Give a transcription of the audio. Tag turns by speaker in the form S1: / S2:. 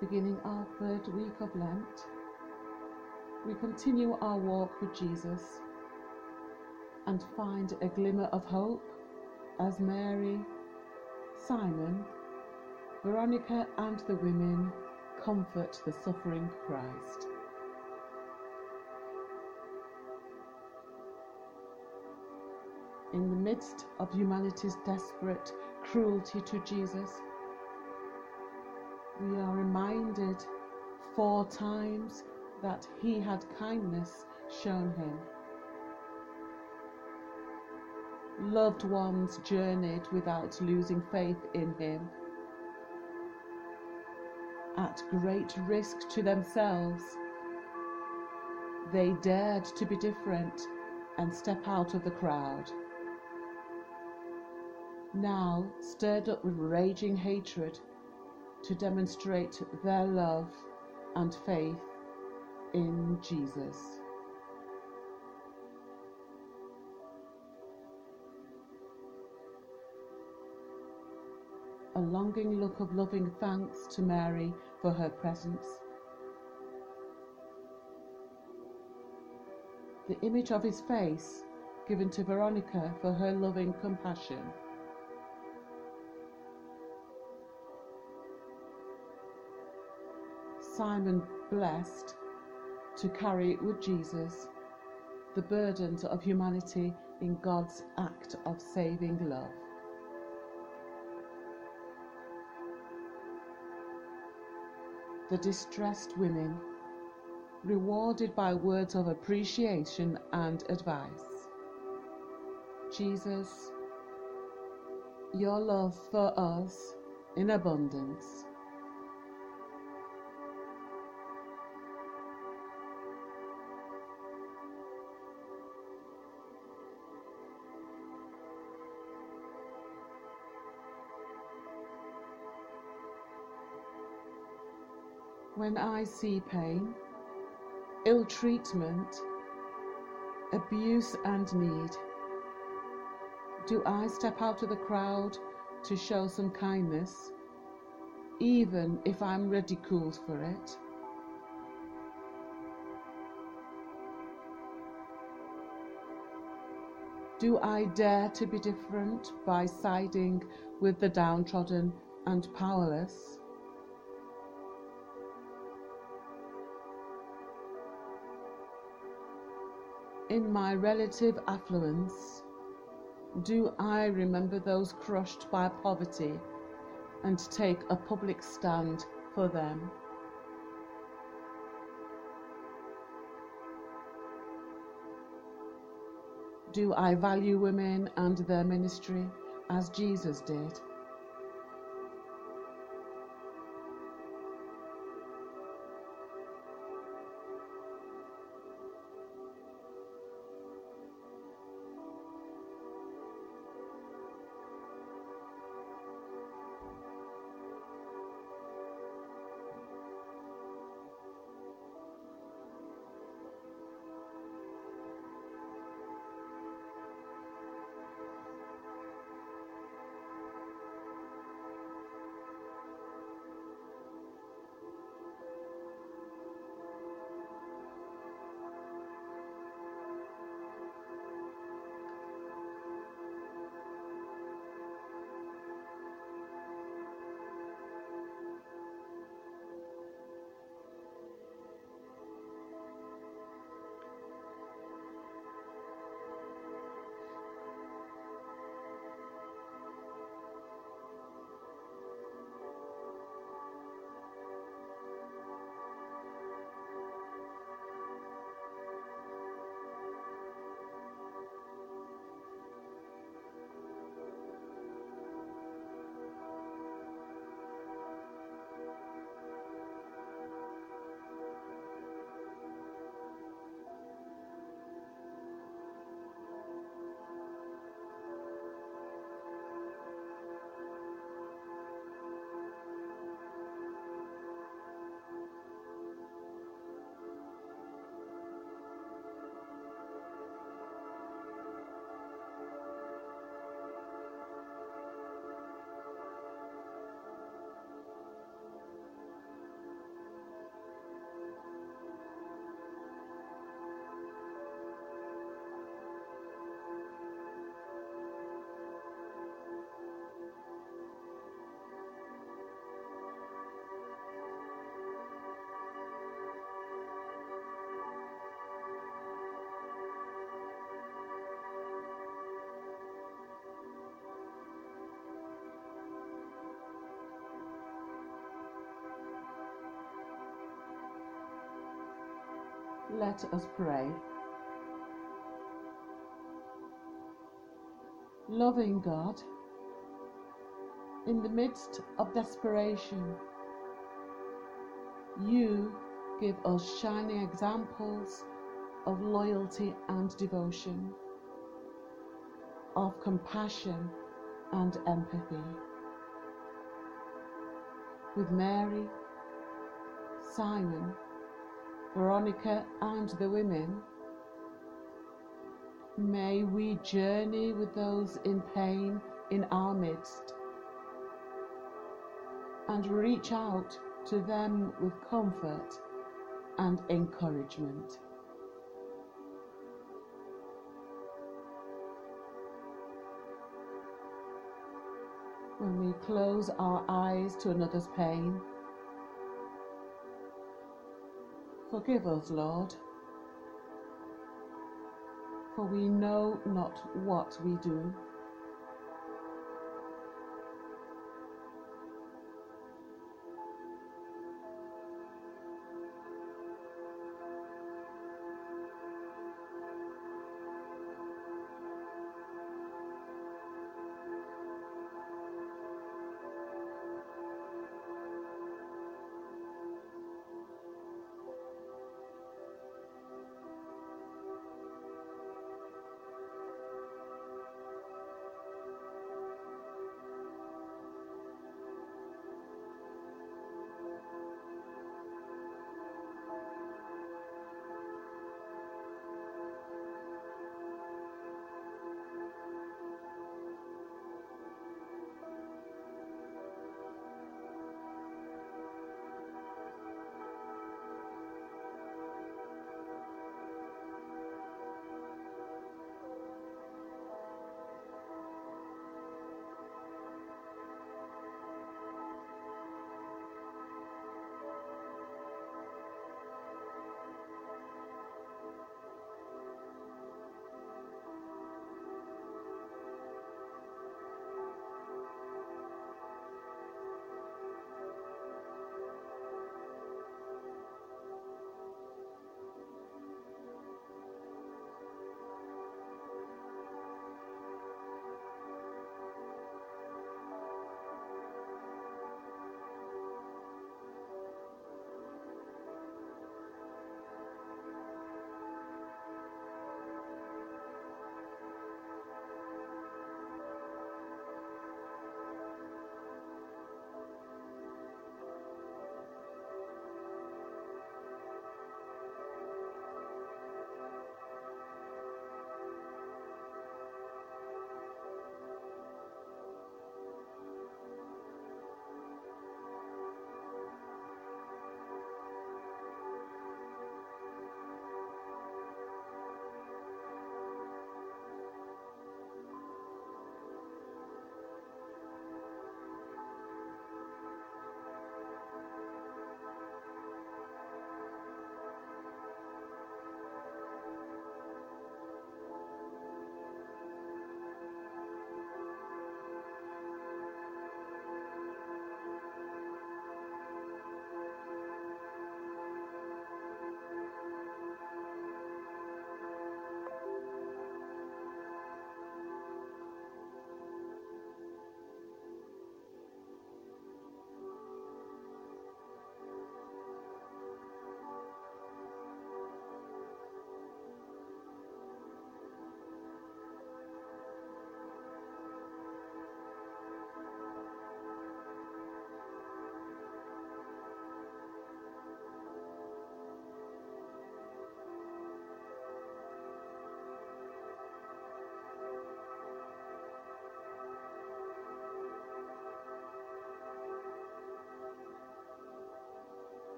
S1: beginning our third week of Lent, we continue our walk with Jesus and find a glimmer of hope as Mary, Simon, Veronica and the women comfort the suffering Christ. In the midst of humanity's desperate cruelty to Jesus, we are reminded 4 times that he had kindness shown him. Loved ones journeyed without losing faith in him. At great risk to themselves, they dared to be different and step out of the crowd. Now stirred up with raging hatred to demonstrate their love and faith in Jesus. A longing look of loving thanks to Mary for her presence. The image of his face given to Veronica for her loving compassion. Simon blessed to carry with Jesus the burdens of humanity in God's act of saving love. The distressed women, rewarded by words of appreciation and advice. Jesus, your love for us in abundance. When I see pain, ill treatment, abuse and need, do I step out of the crowd to show some kindness, even if I'm ridiculed for it? Do I dare to be different by siding with the downtrodden and powerless? In my relative affluence, do I remember those crushed by poverty and take a public stand for them? Do I value women and their ministry as Jesus did? Let us pray. Loving God, in the midst of desperation, you give us shining examples of loyalty and devotion, of compassion and empathy. With Mary, Simon, Veronica and the women, may we journey with those in pain in our midst and reach out to them with comfort and encouragement. When we close our eyes to another's pain, forgive us, Lord, for we know not what we do.